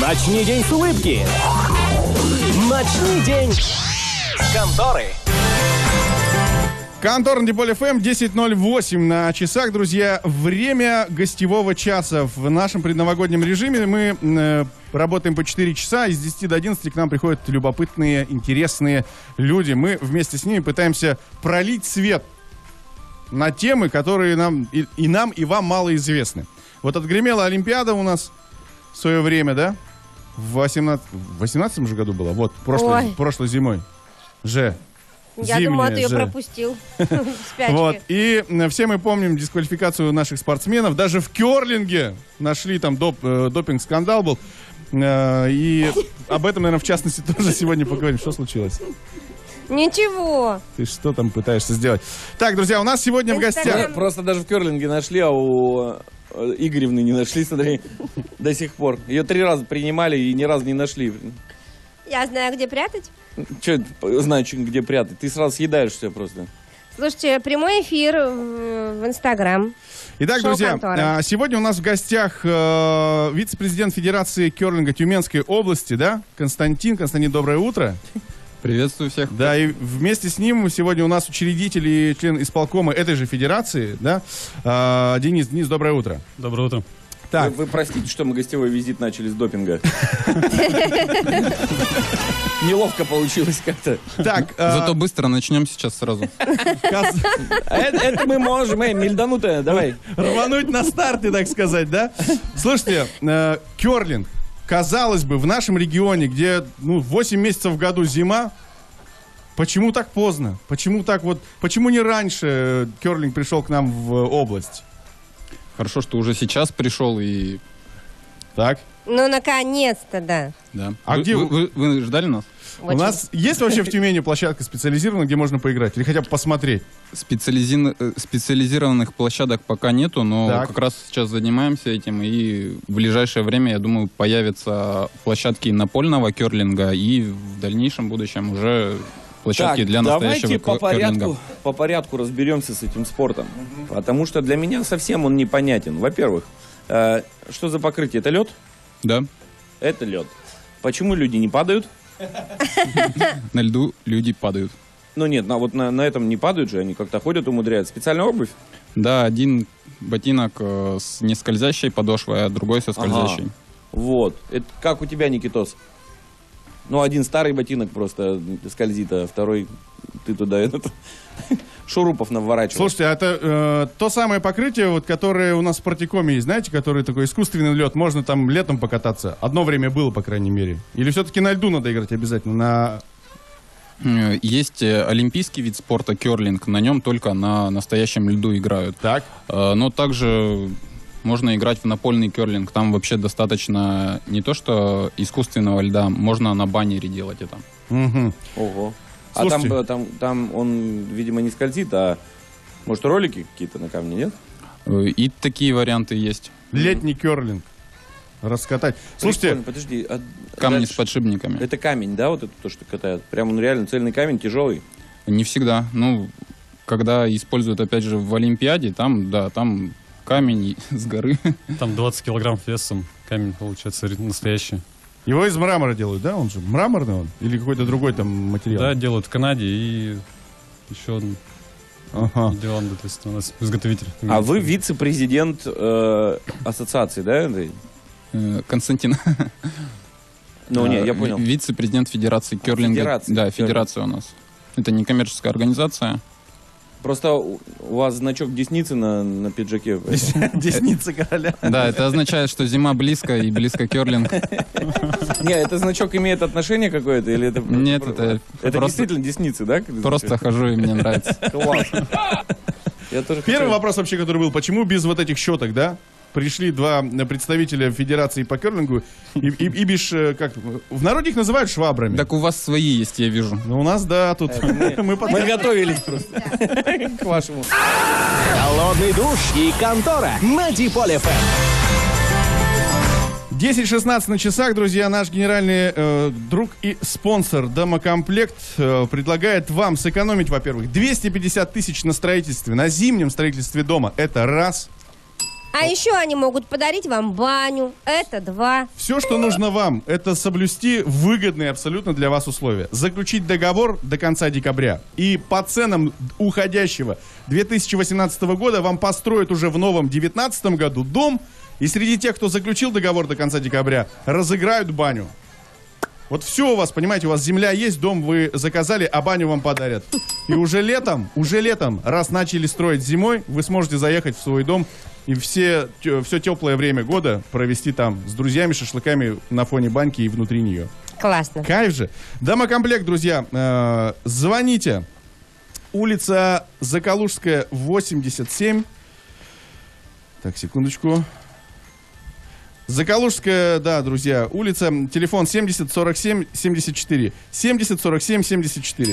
Начни день с улыбки. Начни день с конторы. Контора Диполь ФМ, 10:08 на часах, друзья. Время гостевого часа. В нашем предновогоднем режиме мы работаем по 4 часа. Из 10 до 11 к нам приходят любопытные, интересные люди. Мы вместе с ними пытаемся пролить свет на темы, которые нам, и вам мало известны. Вот отгремела Олимпиада у нас в свое время, да? В 18 же году было. Вот, прошлой зимой. Я думала, ты ее пропустил в спячке. Вот. И все мы помним дисквалификацию наших спортсменов. Даже в керлинге нашли, там допинг-скандал был. И об этом, наверное, в частности тоже сегодня поговорим. Что случилось? Ничего. Ты что там пытаешься сделать? Так, друзья, у нас сегодня в гостях... Просто даже в керлинге нашли, а у Игоревны не нашли, смотри, до сих пор. Ее 3 раза принимали и ни разу не нашли. Я знаю, где прятать. Че, знаю, где прятать. Ты сразу съедаешь все просто. Слушайте, прямой эфир в Инстаграм. Итак, друзья, сегодня у нас в гостях вице-президент Федерации керлинга Тюменской области, да? Константин, доброе утро. Приветствую всех. Да, и вместе с ним сегодня у нас учредитель и член исполкома этой же федерации, да? Денис, доброе утро. Доброе утро. Так. Вы простите, что мы гостевой визит начали с допинга. Неловко получилось как-то. Так, зато быстро начнем сейчас сразу. Это мы можем, мельданутая, давай. Рвануть на старте, так сказать, да? Слушайте, керлинг, казалось бы, в нашем регионе, где 8 месяцев в году зима, почему так поздно? Почему не раньше керлинг пришел к нам в область? Хорошо, что уже сейчас пришел и... Так. Ну, наконец-то, да. Да. А где вы ждали нас? У нас есть вообще в Тюмени площадка специализированная, где можно поиграть? Или хотя бы посмотреть? Специализированных площадок пока нету, но как раз сейчас занимаемся этим. И в ближайшее время, я думаю, появятся площадки напольного керлинга. И в дальнейшем будущем уже... площадки для настоящего давайте по порядку разберемся с этим спортом. Потому что для меня совсем он непонятен. Во-первых, что за покрытие? Это лед? Да. Это лед. Почему люди не падают? На льду люди падают. Ну нет, на этом не падают же, они как-то ходят, умудряются. Специальная обувь? Да, один ботинок с нескользящей подошвой, а другой со скользящей. Ага. Вот. Это как у тебя, Никитос? Один старый ботинок просто скользит, а второй ты туда шурупов наворачивал. Слушайте, а это то самое покрытие, которое у нас в спортикоме есть, знаете, которое такой искусственный лед, можно там летом покататься. Одно время было, по крайней мере. Или все-таки на льду надо играть обязательно? Есть олимпийский вид спорта керлинг, на нем только на настоящем льду играют. Так. Но также... можно играть в напольный керлинг. Там вообще достаточно не то что искусственного льда, можно на баннере делать это. Угу. Ого. Слушайте. А там он, видимо, не скользит, а может ролики какие-то на камне, нет? И такие варианты есть. Летний керлинг. Раскатать. Слушайте. Подожди. Камни с подшипниками. Это камень, да, вот это то, что катают? Прям он реально цельный камень, тяжелый? Не всегда. Когда используют, опять же, в Олимпиаде, там камень с горы. Там 20 килограмм весом камень, получается, настоящий. Его из мрамора делают, да? Он же мраморный он? Или какой-то другой там материал? Да, делают в Канаде и еще Нидерланды, то есть у нас изготовитель. А вы вице-президент ассоциации, да, Андрей? Константин. Нет, я понял. Вице-президент Федерации керлинга. Да, федерация у нас. Это некоммерческая организация. Просто у вас значок десницы на пиджаке. Десница короля. Да, это означает, что зима близко и близко керлинг. Не, это значок имеет отношение какое-то? Или это... Нет, это действительно десницы, да? Просто хожу и мне нравится. Класс. Первый вопрос вообще, который был, почему без вот этих щеток, да? Пришли 2 представителя Федерации по керлингу и без, в народе их называют швабрами. Так у вас свои есть, я вижу. У нас, да, тут мы готовились просто к вашему. Холодный душ и контора на Диполь ФМ. 10:16 на часах, друзья. Наш генеральный друг и спонсор Домокомплект предлагает вам сэкономить, во-первых, 250 тысяч на строительстве, на зимнем строительстве дома. Это раз. А еще они могут подарить вам баню. Это 2. Все, что нужно вам, это соблюсти выгодные абсолютно для вас условия. Заключить договор до конца декабря. И по ценам уходящего 2018 года вам построят уже в новом 2019 году дом. И среди тех, кто заключил договор до конца декабря, разыграют баню. Вот все у вас, понимаете, у вас земля есть, дом вы заказали, а баню вам подарят. И уже летом, раз начали строить зимой, вы сможете заехать в свой дом и все теплое время года провести там с друзьями, шашлыками на фоне баньки и внутри нее. Классно. Кайф же. Домокомплект, друзья, звоните. Улица Закалужская, 87. Так, секундочку. Закалужская, да, друзья, улица, телефон 70 47 74. 70 47 74.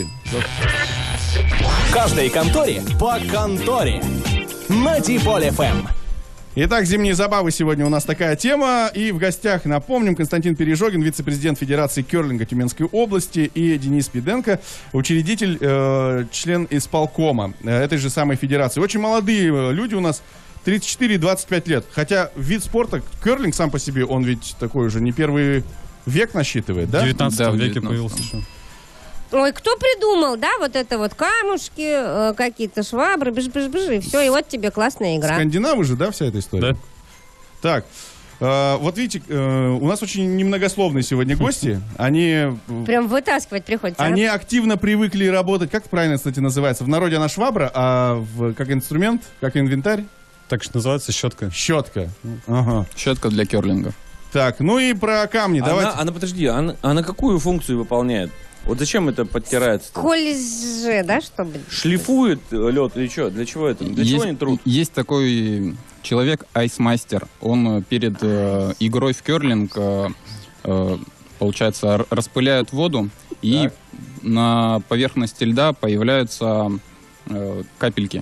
В каждой конторе по конторе. На Диполь ФМ. Итак, зимние забавы сегодня у нас такая тема. И в гостях, напомним, Константин Пережогин, вице-президент Федерации керлинга Тюменской области, и Денис Пиденко, учредитель, член исполкома этой же самой федерации. Очень молодые люди у нас, 34-25 лет. Хотя вид спорта, керлинг сам по себе, он ведь такой уже не первый век насчитывает, да? В 19 Да, в веке 19-м. появился еще. Ой, кто придумал, да, вот это вот камушки, какие-то швабры, бж-бж-бж, и все, и вот тебе классная игра. Скандинавы же, да, вся эта история? Да. Так, вот видите, у нас очень немногословные сегодня гости. Они Прям вытаскивать приходится. Они активно привыкли работать, как правильно, кстати, называется? В народе она швабра, а как инструмент, как инвентарь? Так что называется щетка. Щетка. Ага. Щетка для керлинга. Так, ну и про камни. Давайте. Она, подожди, она какую функцию выполняет? Вот зачем это подтирается? Кольже, да, чтобы... Шлифует лед или что? Для чего это? Для чего они трут? Есть такой человек, айсмастер. Он перед игрой в керлинг, получается, распыляет воду, и на поверхности льда появляются капельки.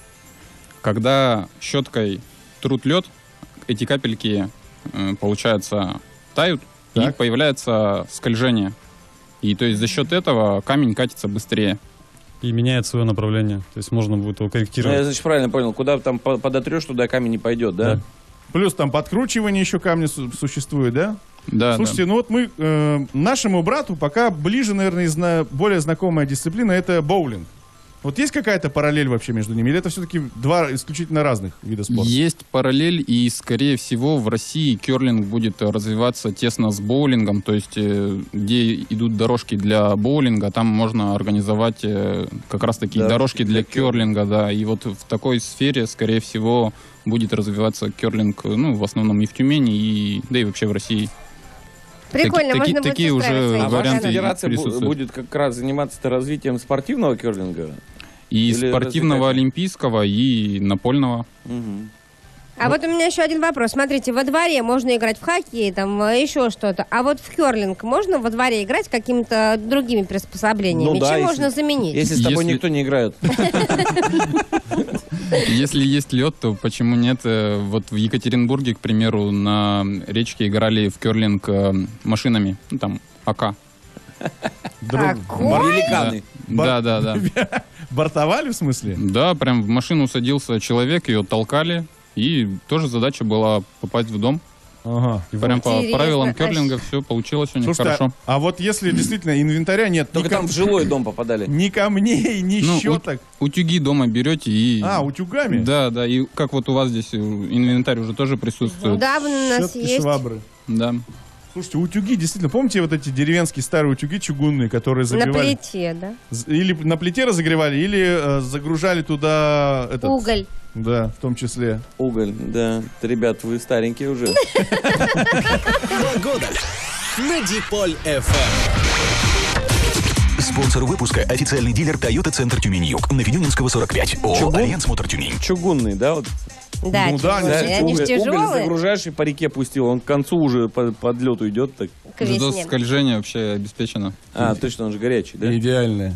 Когда щеткой трут лед, эти капельки, получается, тают, и появляется скольжение. И то есть за счет этого камень катится быстрее. И меняет свое направление. То есть можно будет его Ну, корректировать. я, значит, правильно понял. Куда там подотрешь, туда камень не пойдет, да? Да. Плюс там подкручивание еще камня существует, да? Да, Слушайте, ну вот мы нашему брату пока ближе, наверное, более знакомая дисциплина — это боулинг. Вот есть какая-то параллель вообще между ними? Или это все-таки два исключительно разных вида спорта? Есть параллель, и, скорее всего, в России керлинг будет развиваться тесно с боулингом. То есть, где идут дорожки для боулинга, там можно организовать как раз такие дорожки для керлинга. Да. И вот в такой сфере, скорее всего, будет развиваться керлинг, ну, в основном и в Тюмени, да и вообще в России. Прикольно, можно будет такие уже устраивать варианты свои Федерация присутствуют. будет как раз заниматься развитием спортивного керлинга. И Или спортивного, развлекательного? олимпийского, и напольного. А вот у меня еще один вопрос. Смотрите, во дворе можно играть в хоккей, там еще что-то. А вот в керлинг можно во дворе играть какими-то другими приспособлениями? Ну да, Чем если- можно заменить? Если с тобой Если- никто не играет. Если есть лед, то почему нет? Вот в Екатеринбурге, к примеру, на речке играли в керлинг машинами. Ну, там, АК. Какой? Великаны. Да. Бортовали, в смысле? Да, прям в машину садился человек, ее толкали, и тоже задача была попасть в дом. Ага. Прям по Интересно. правилам керлинга все получилось у них Слушайте, хорошо. а вот если действительно инвентаря нет, Только там в жилой дом попадали. ни камней, ни Ну, щеток. Утюги дома берете и... Утюгами? Да, и как вот у вас здесь инвентарь уже тоже присутствует. Да, у нас Щетки, есть. швабры. Да. Слушайте, утюги, действительно, помните вот эти деревенские старые утюги чугунные, которые На загревали? плите, да? Или на плите разогревали, или загружали туда... Уголь. Да, в том числе. Уголь, да. Ребят, вы старенькие уже. Погода на Диполь ФМ. Спонсор выпуска — официальный дилер Toyota Центр Тюмень-Юг на Винюнинского 45. ООО «Альянс Мотор Тюмень». Чугунный, да? Вот. Да, Ну да, чугунные. Они же Уголь тяжелые. загружаешь и по реке пустил. Он к концу уже под лед уйдет. Так. К Зато весне. скольжение вообще обеспечено. Точно, он же горячий, да? Идеальная.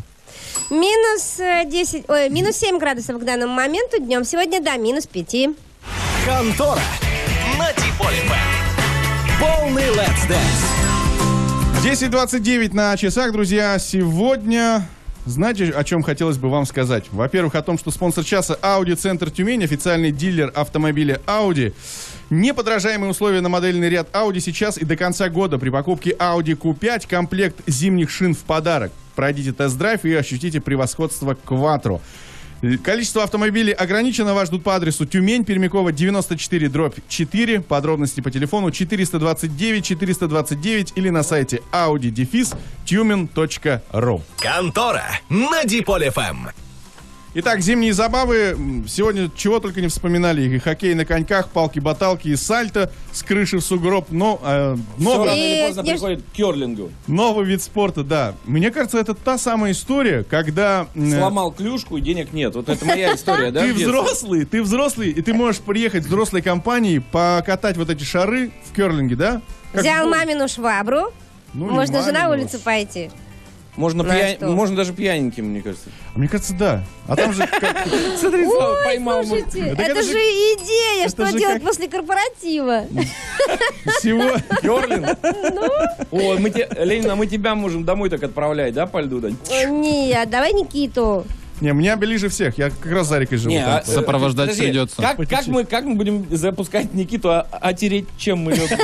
Минус 7 градусов к данному моменту. Днем сегодня, да, минус 5. Контора на Диполь ФМ. Полный Let's Dance. 10:29 на часах, друзья. Сегодня знаете, о чем хотелось бы вам сказать? Во-первых, о том, что спонсор часа Audi Центр Тюмень, официальный дилер автомобиля Audi. Неподражаемые условия на модельный ряд Audi сейчас и до конца года. При покупке Audi Q5 комплект зимних шин в подарок. Пройдите тест-драйв и ощутите превосходство Quattro. Количество автомобилей ограничено. Вас ждут по адресу Тюмень, Пермякова, 94/4. Подробности по телефону 429 429 или на сайте audi-tumen.ru. Контора на Диполь ФМ. Итак, зимние забавы. Сегодня чего только не вспоминали. И хоккей на коньках, палки-баталки, и сальто с крыши в сугроб. Но Все новый, рано или поздно приходит к керлингу. новый вид спорта, да. Мне кажется, это та самая история, когда... Сломал клюшку и денег нет. Вот это моя история, да? Ты в детстве? взрослый, и ты можешь приехать с взрослой компанией, покатать вот эти шары в керлинге, да? Взял мамину швабру. Ну, не Можно же на мамину. улицу пойти. Можно, что? можно даже пьяненьким, мне кажется. Мне кажется, да. А там же... Смотри, Ой, поймал. слушайте, Так это это же же- идея, это что же делать как- после корпоратива. Всего... Керлинг? О, Ленина, мы тебя можем домой так отправлять, да, по льду, Дань? Нет, давай Никиту. Не, меня ближе всех. Я как раз за Зарикой живу. Не, там. Сопровождать подожди, придется. Как мы будем запускать Никиту, а тереть чем мы лед?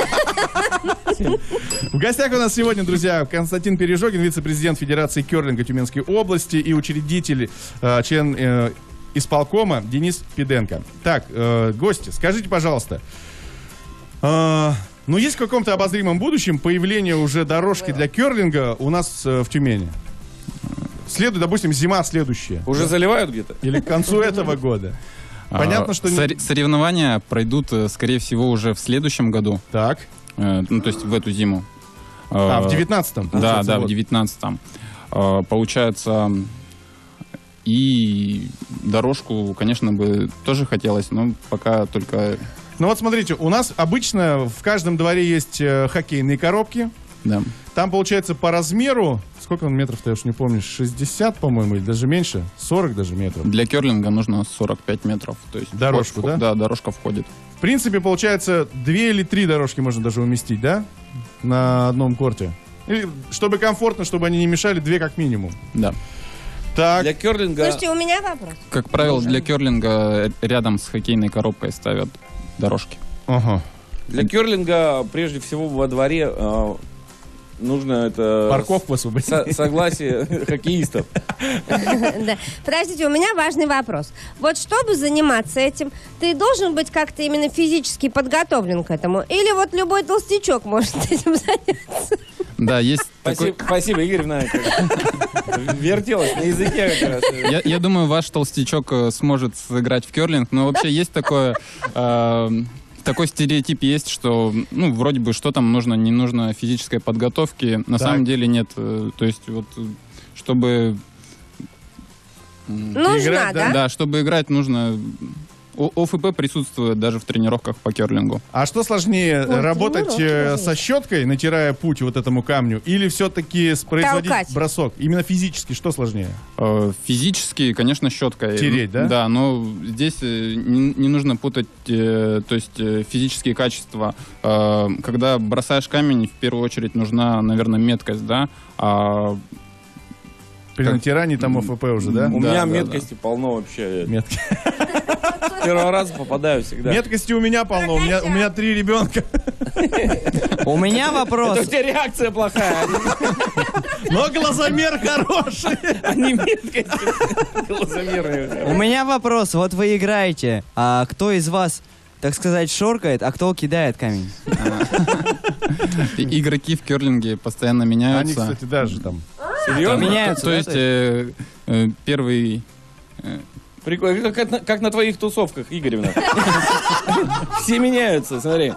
В гостях у нас сегодня, друзья, Константин Пережогин, вице-президент Федерации керлинга Тюменской области и учредитель, член исполкома Денис Пиденко. Так, гости, скажите, пожалуйста, ну есть в каком-то обозримом будущем появление уже дорожки для керлинга у нас в Тюмени? Следует, допустим, зима следующая. Уже заливают где-то? Или к концу этого года. Понятно, что... Соревнования пройдут, скорее всего, уже в следующем году. Так. Ну, то есть в эту зиму. В 19-м. Да, получается, в вот. 19-м. Получается, и дорожку, конечно, бы тоже хотелось, но пока только... Ну вот смотрите, у нас обычно в каждом дворе есть хоккейные коробки. Да. Там, получается, по размеру, сколько он метров-то, я уж не помню, 60, по-моему, или даже меньше, 40 даже метров. Для керлинга нужно 45 метров. То есть Дорожку, да? Да, дорожка входит. В принципе, получается, 2 или 3 дорожки можно даже уместить, да? На одном корте. Или, чтобы комфортно, чтобы они не мешали, 2 как минимум. Да. Так, Для керлинга... Слушайте, у меня вопрос. Как правило, для керлинга рядом с хоккейной коробкой ставят дорожки. ага. Для керлинга, прежде всего, во дворе нужно это... Парковку освободить. Согласие хоккеистов. Да. Подождите, у меня важный вопрос. Вот чтобы заниматься этим, ты должен быть как-то именно физически подготовлен к этому? Или вот любой толстячок может этим заняться? Да, есть такой... Спасибо, Игоревна. Вертелась на языке как раз. Я думаю, ваш толстячок сможет сыграть в керлинг, но вообще есть такое... Такой стереотип есть, что, ну, вроде бы, что там нужно, не нужно физической подготовки. На самом деле нет. То есть, вот, чтобы... Нужна, Играть, да? да? Да, чтобы играть, нужно... ОФП присутствует даже в тренировках по керлингу. А что сложнее, Ой, работать тренировки со щеткой, натирая путь вот этому камню, или все-таки производить Толкать. бросок? Именно физически, что сложнее? Физически, конечно, щеткой. Тереть, да? Да, но здесь не нужно путать, то есть физические качества. Когда бросаешь камень, в первую очередь нужна, наверное, меткость, да? При натирании там ОФП уже, да? У меня да, меткости полно вообще. Метки. Первый раз попадаю всегда. Меткости у меня полно, у меня 3 ребенка. У меня Это у вопрос. тебя реакция плохая, Но глазомер хороший. а не меткость. Глазомерные. У меня вопрос. Вот вы играете, а кто из вас, так сказать, шоркает, а кто кидает камень? Игроки в керлинге постоянно Они, меняются. кстати, даже там. Серьезно? Меняются, То да, есть первый... Прикольно, как на твоих тусовках, Игоревна. Все меняются, смотри.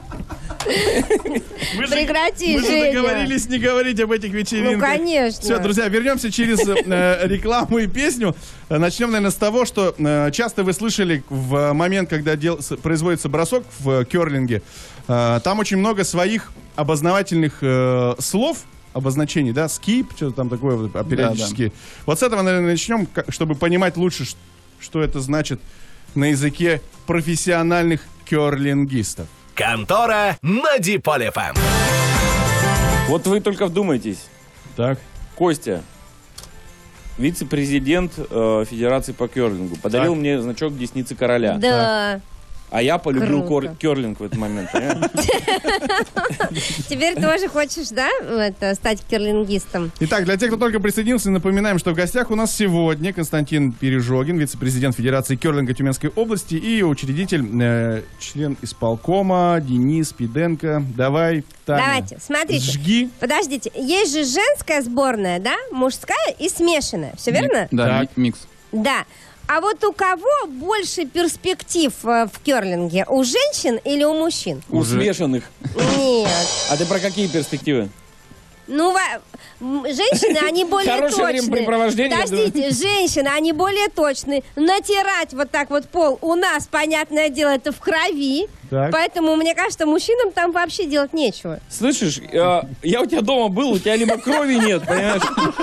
Прекрати, Мы же Женя. договорились не говорить об этих вечеринках. Ну, конечно. Все, друзья, вернемся через рекламу и песню. Начнем, наверное, с того, что часто вы слышали в момент, когда производится бросок в керлинге, там очень много своих обозначительных слов, обозначений, да, скип, что-то там такое вот, периодически. Вот с этого, наверное, начнем, чтобы понимать лучше, что это значит на языке профессиональных керлингистов. Контора на Диполь ФМ. Вот вы только вдумайтесь. Так. Костя, вице-президент Федерации по керлингу. Подарил мне значок Десницы Короля. Да. А я полюбил Круто. керлинг в этот момент, понимаешь? Теперь тоже хочешь, да, стать керлингистом? Итак, для тех, кто только присоединился, напоминаем, что в гостях у нас сегодня Константин Пережогин, вице-президент Федерации керлинга Тюменской области и учредитель, член исполкома Денис Пиденко. Давай, Таня, Давайте, смотрите. жги. Подождите, есть же женская сборная, да, мужская и смешанная, все верно? Да, Так. микс. Да. А вот у кого больше перспектив в керлинге? У женщин или у мужчин? У смешанных. Нет. А ты про какие перспективы? Ну, женщины, они более Хорошее точные. времяпрепровождение, Подождите, женщины, они более точные. Натирать вот так вот пол у нас, понятное дело, это в крови. Так. Поэтому, мне кажется, мужчинам там вообще делать нечего. Слышишь, я у тебя дома был, у тебя либо крови нет, понимаешь?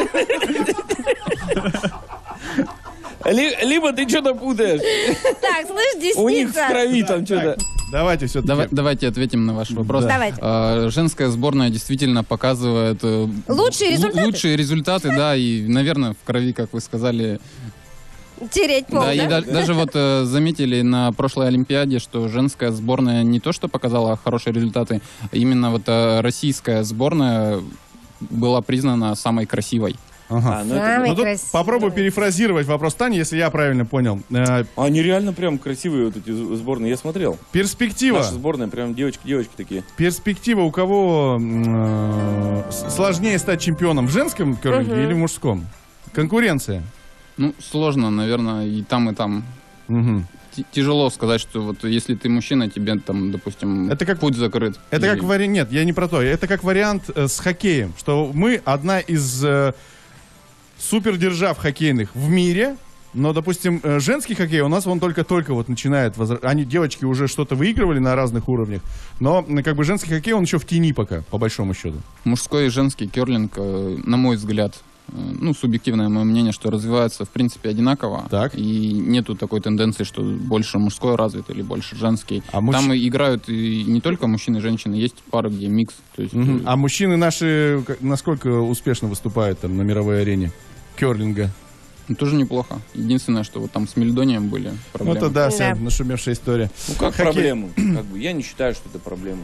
Либо ты что-то путаешь. Так, слышь, десница. У них в крови там что-то. Давайте все-таки. Давайте ответим на ваш вопрос. Давайте. Женская сборная действительно показывает Лучшие результаты? лучшие результаты, да, и, наверное, в крови, как вы сказали. Тереть пол, Да, да? и даже вот заметили на прошлой Олимпиаде, что женская сборная не то что показала хорошие результаты, а именно вот российская сборная была признана самой красивой. Ага. Самый Ну, тут красивый. попробую перефразировать вопрос Тани, если я правильно понял. Они реально прям красивые вот эти сборные, я смотрел. Перспектива. Наша сборная прям девочки такие. Перспектива у кого сложнее стать чемпионом? В женском керлинге или в мужском? Конкуренция. Ну, сложно, наверное, и там, и там. Мгм. Тяжело сказать, что вот если ты мужчина, тебе там, допустим, Это как- путь закрыт. Это И- как вариант. Нет, я не про то. Это как вариант с хоккеем. Что мы одна из супердержав хоккейных в мире. Но, допустим, женский хоккей у нас он только-только вот начинает. Они, девочки, уже что-то выигрывали на разных уровнях. Но как бы женский хоккей, он еще в тени пока, по большому счету. Мужской и женский керлинг, на мой взгляд, ну, субъективное мое мнение, что развивается, в принципе, одинаково. Так. И нету такой тенденции, что больше мужской развит или больше женский. А Там и играют и не только мужчины и женщины, есть пары, где микс. То есть, А мужчины наши насколько успешно выступают там на мировой арене керлинга? тоже неплохо. Единственное, что вот там с Мельдонием были Ну, проблемы. это да, вся Да. нашумевшая история. Ну как Хоккей. проблему? Как бы, я не считаю, что это проблема.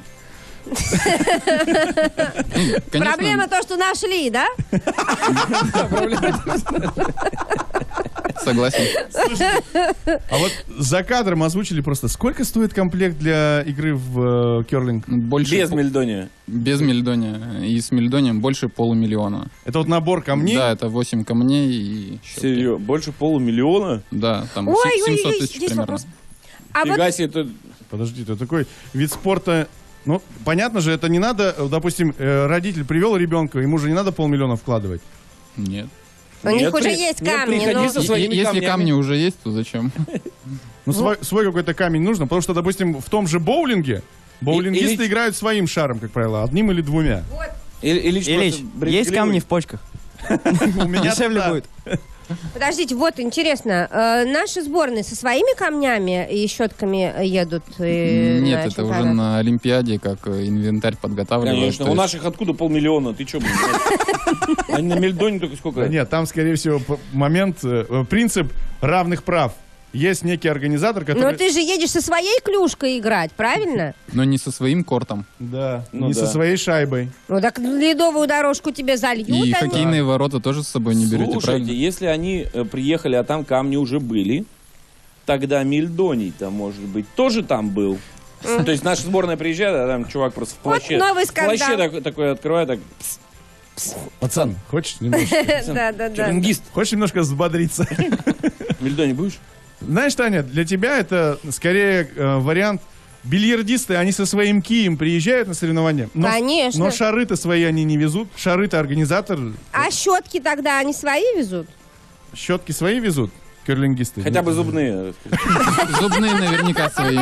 Конечно, Проблема то, что нашли, да? согласен. А вот за кадром озвучили просто, сколько стоит комплект для игры в керлинг? Больше Без Мельдония. без Мельдония. И с Мельдонием больше 500 000. Это вот набор камней? Да, это 8 камней и щетки. Серьезно? Больше 500 000? Да, там Ой, 700 ой, тысяч здесь примерно. вопрос. А вот Фига себе, это... Подожди, это такой вид спорта. Ну, понятно же, это не надо, допустим, родитель привел ребенка, ему же не надо 500 000 вкладывать. Нет. у них Нет, уже при- есть нет, камни. приходи но- со своими Если камнями. камни уже есть, то зачем? Ну, свой какой-то камень нужно, потому что, допустим, в том же боулинге боулингисты Или- играют своим шаром, как правило, одним или двумя. Ильич, Ильич, просто есть брезгливый. камни в почках? У меня Дешевле да. будет. Подождите, вот интересно, наши сборные со своими камнями и щетками едут? Нет, на это чемпионат? уже на Олимпиаде, как инвентарь подготавливают. Конечно, То у есть- наших откуда 500 000? Ты что, блин? Они на Мельдоне только сколько? Да нет, там, скорее всего, момент, принцип равных прав. Есть некий организатор, Но который... ты же едешь со своей клюшкой играть, правильно? Но не со своим кортом. Да, Ну не да. со своей шайбой. Ну так ледовую дорожку тебе зальют И они. хоккейные ворота тоже с собой не берете, Слушайте, правильно? если они приехали, а там камни уже были, тогда Мельдоний-то, может быть, тоже там был. То есть наша сборная приезжает, а там чувак просто в Вот плаще. новый В плаще скандал. такой открывает, так... Пацан, хочешь немножко, Да. Керлингист. хочешь немножко взбодриться? Мельдоний будешь? Знаешь, Таня, для тебя это скорее вариант... Бильярдисты, они со своим кием приезжают на соревнования. Конечно. Но шары-то свои они не везут. Шары-то организатор. А щетки тогда они свои везут? Щетки свои везут, керлингисты. Хотя бы зубные. Зубные наверняка свои.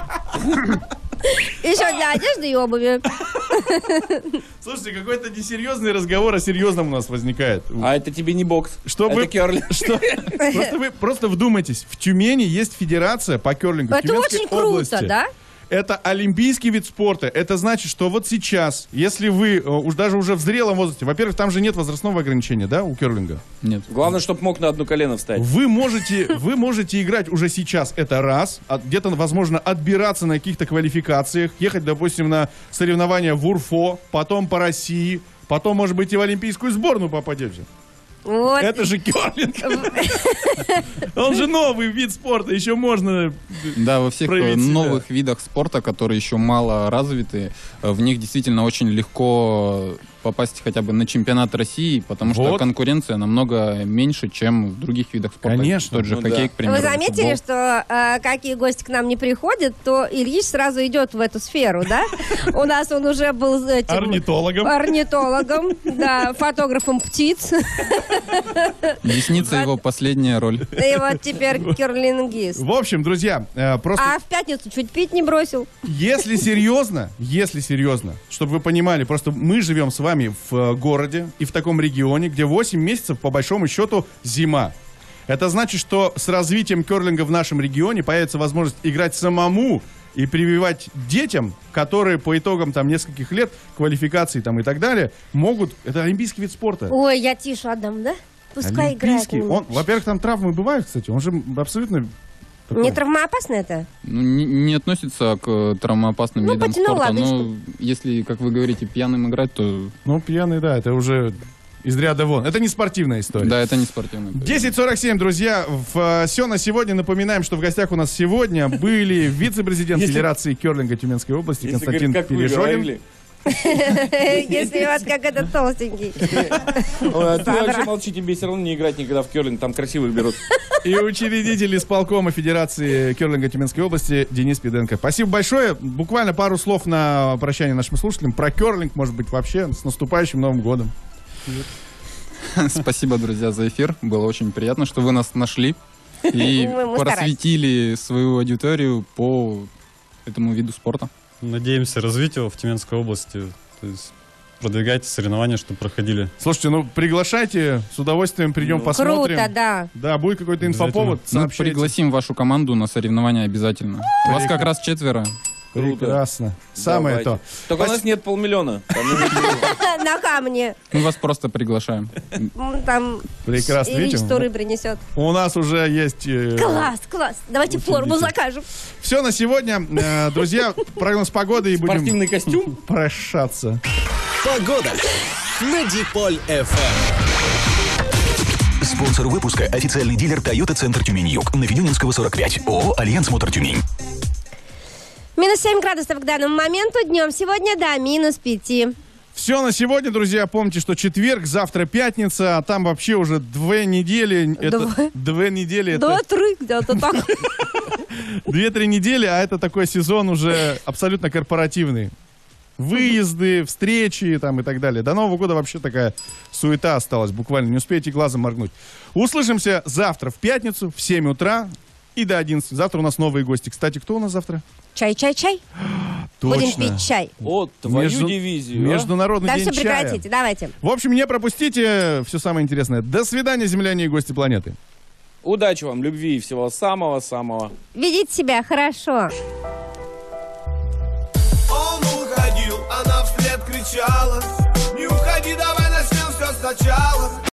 Еще для одежды и обуви. Слушайте, какой-то несерьезный разговор о серьезном у нас возникает. А это тебе не бокс. Чтобы- Это керлинг. Просто вы просто вдумайтесь. В Тюмени есть федерация по керлингу. в Это Тюменской очень круто, области. да? Это олимпийский вид спорта. Это значит, что вот сейчас, если вы уж даже уже в зрелом возрасте, во-первых, там же нет возрастного ограничения, да, у керлинга? Нет. Главное, чтобы мог на одно колено встать. Вы можете играть уже сейчас, это раз, где-то, возможно, отбираться на каких-то квалификациях, ехать, допустим, на соревнования в УРФО, потом по России, потом, может быть, и в олимпийскую сборную попадете. Вот. Это же керлинг. Он же новый вид спорта, еще можно. Да, во всех новых видах спорта, которые еще мало развиты, в них действительно очень легко попасть хотя бы на чемпионат России, потому что конкуренция намного меньше, чем в других видах спорта. Конечно. Тот же хоккей, к примеру. Вы заметили, что какие гости к нам не приходят, то Ильич сразу идет в эту сферу, да? У нас он уже был орнитологом, да, фотографом птиц. Десница его последняя роль. И вот теперь керлингист. В общем, друзья, просто... А в пятницу чуть пить не бросил. Если серьезно, чтобы вы понимали, просто мы живем с вами в городе и в таком регионе, где 8 месяцев, по большому счету, зима. Это значит, что с развитием керлинга в нашем регионе появится возможность играть самому и прививать детям, которые по итогам там нескольких лет квалификации там и так далее могут... Это олимпийский вид спорта. Ой, я Тишу отдам, да? Пускай играет. Во-первых, там травмы бывают, кстати. Он же абсолютно... Не травмоопасно это? Не относится к травмоопасным видам спорта. Ладно, но если, как вы говорите, пьяным играть, то... Ну, пьяный, да, это уже из ряда вон. Это не спортивная история. Да, это не спортивная история. 10:47, друзья. Все на сегодня. Напоминаем, что в гостях у нас сегодня были вице-президент Федерации керлинга Тюменской области Константин Пережолин. Если вот как этот толстенький. Ты вообще молчи, тебе все равно не играть никогда в керлинг, там красивых берут. И учредитель исполкома Федерации керлинга Тюменской области Денис Пиденко. Спасибо большое. Буквально пару слов на прощание нашим слушателям про керлинг, может быть, вообще. С наступающим Новым годом. Спасибо, друзья, за эфир. Было очень приятно, что вы нас нашли и просветили свою аудиторию по этому виду спорта. Надеемся развить его в Тюменской области. То есть продвигайте соревнования, чтобы проходили. Слушайте, приглашайте, с удовольствием придем, посмотрим. Круто, да. Да, будет какой-то инфоповод. Мы пригласим вашу команду на соревнования обязательно. Вас как раз 4. Круто. Прекрасно. Самое то. Только у нас нет 500 000. На камне. Мы вас просто приглашаем. Там прекрасно. Ильич туры принесет. У нас уже есть... Класс. Давайте форму закажем. Все на сегодня. Друзья, прогноз погоды и будем... Спортивный костюм? Прощаться. Погода на Диполь FM. Спонсор выпуска – официальный дилер Toyota Центр Тюмень-Юг на Венюнинского 45. ООО «Альянс Мотор Тюмень». Минус 7 градусов к данному моменту. Днем сегодня, да, минус 5. Все на сегодня, друзья. Помните, что четверг, завтра пятница, а там вообще уже 2 недели. 2 недели. Да, 3 где-то так. 2-3 недели, а это такой сезон уже абсолютно корпоративный. Выезды, встречи там и так далее. До Нового года вообще такая суета осталась. Буквально не успеете глазом моргнуть. Услышимся завтра в пятницу в 7 утра и до 11. Завтра у нас новые гости. Кстати, кто у нас завтра? Чай. Точно. Будем пить чай. Вот твою дивизию. Международный день чая. Да все прекратите, давайте. В общем, не пропустите все самое интересное. До свидания, земляне и гости планеты. Удачи вам, любви и всего самого-самого. Ведите себя хорошо. Он уходил, она вслед кричала: не уходи, давай начнем все сначала.